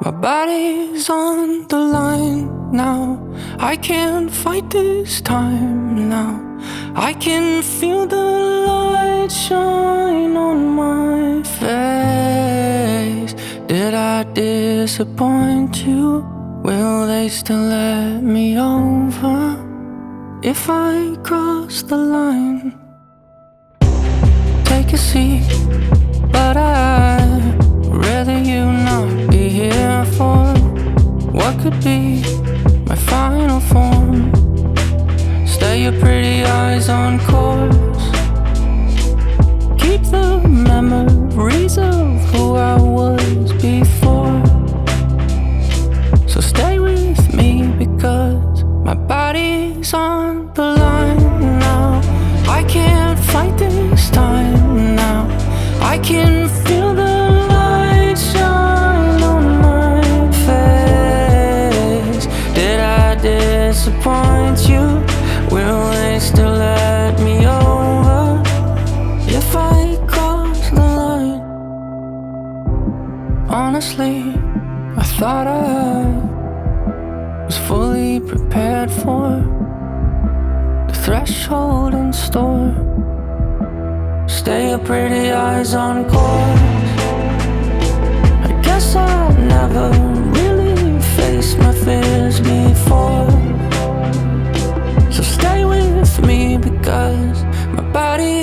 My body's on the line now. I can't fight this time now. I can feel the light shine on my face. Did I disappoint you? Will they still let me over if I cross the line? Take a seat, but I'd rather you not be here for what could be my final form. Stay your pretty eyes on course. Keep the memories of who I was before. So stay with me because my body's on the line now. I can't fight this time now. I can feel the light shine on my face. Did I disappoint you? Will they still let me over if I cross the line? Honestly, I thought I was fully prepared for the threshold in store. Stay your pretty eyes on course. I guess I never really faced my fears before. So stay with me because my body